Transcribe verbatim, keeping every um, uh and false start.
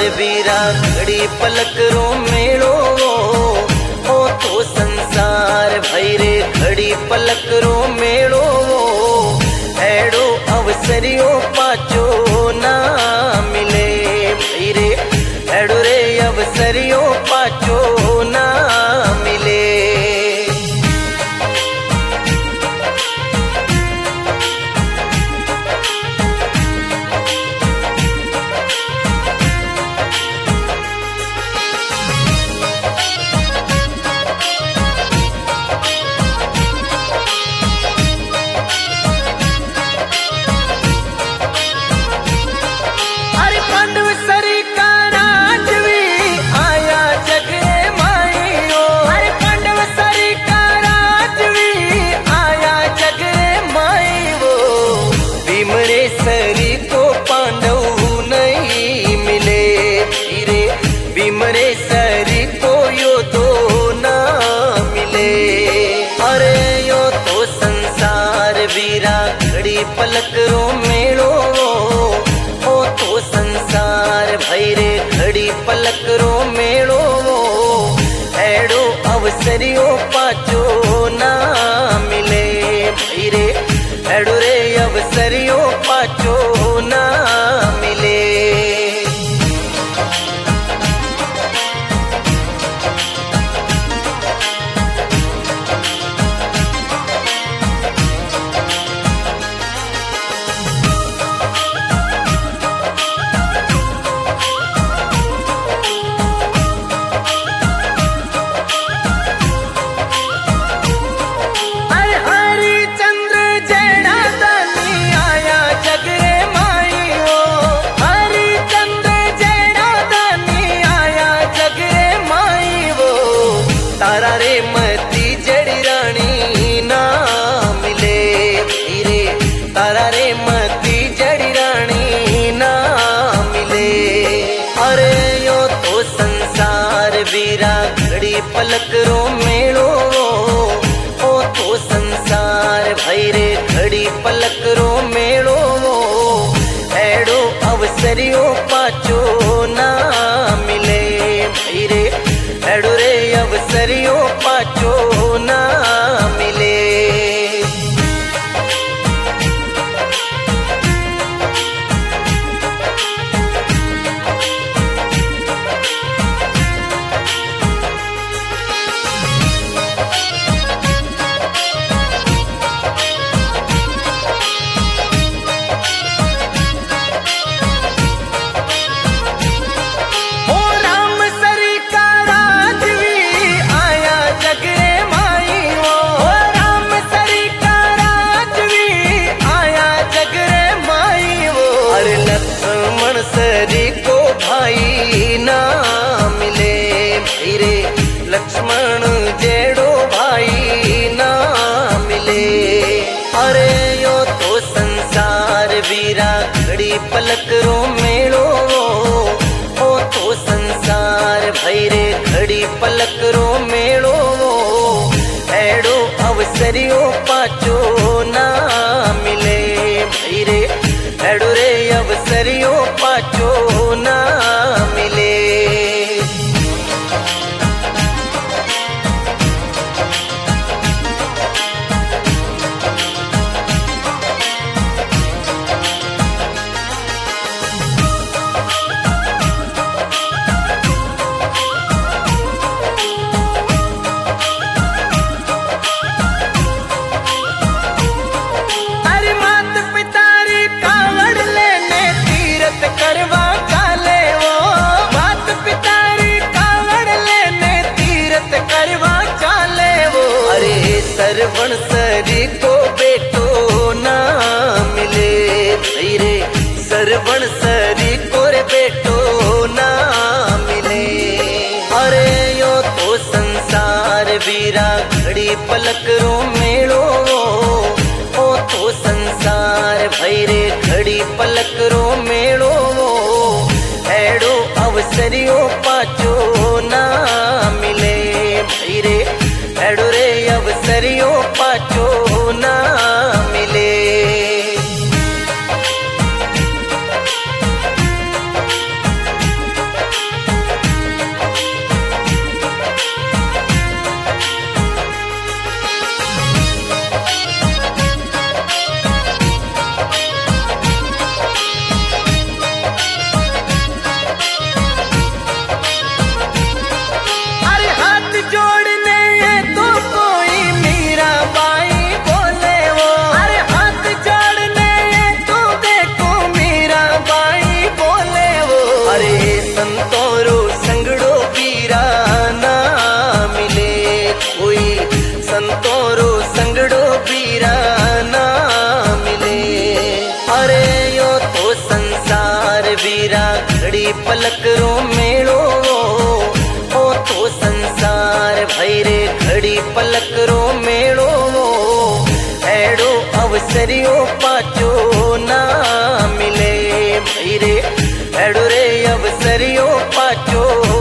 वीरा घड़ी पलक रो मेड़ो हो तो संसार भाई रे घड़ी पलक रो मेड़ो एड़ो अवसरियो पाचो ना मिले भाई रे एड़ो रे अवसरियो पाचो ना मिले। बिमरे सरी को यो तो ना मिले अरे यो तो संसार वीरा घड़ी पलक रो मेड़ो हो तो संसार भाई रे घड़ी पलक रो मेड़ो एड़ो अवसरियो पाचो ना मिले भाई रे एड़ो रे अवसरियो पाचो ना मिले। तारा रे मती जड़ी रानी ना मिले रे तारा रे मती जड़ी रानी ना मिले अरे यो तो संसार वीरा घड़ी पलक रो मेड़ो हो तो संसार भाई रे घड़ी पलक रो मेड़ो एड़ो अवसरियो पाचो ना मिले भाई रे एड़ो रे अवसरियो पाचो ना मिले। सरी को भाई ना मिले भाई रे लक्ष्मण जेड़ो भाई ना मिले अरे यो तो संसार वीरा घड़ी पलक रो मेड़ो हो तो संसार भाई रे घड़ी पलक रो मेड़ो एड़ो अवसरियो पाचो ना मिले भाई रे एड़ो रे अवसरियो पाचो ना मिले। करवा काले वो बात पितारी कावड़ लेने तीरथ करवा चाले वो अरे सरवण सरी को बेटो ना मिले भाई रे सरवण सरी को रे बेटो ना मिले अरे यो तो संसार वीरा घड़ी पलक रो मेड़ो हो तो संसार भाई रे घड़ी पलक रो मेड़ो एड़ो अवसरियो पाचो ना मिले भाई रे एड़ो रे अवसरियो पाचो ना मिले। रो मेड़ो ओ तो संसार भैरे घड़ी पलक रो मेड़ो एड़ो अवसरियो पाचो ना मिले भैरे एड़ो रे अवसरियो पाचो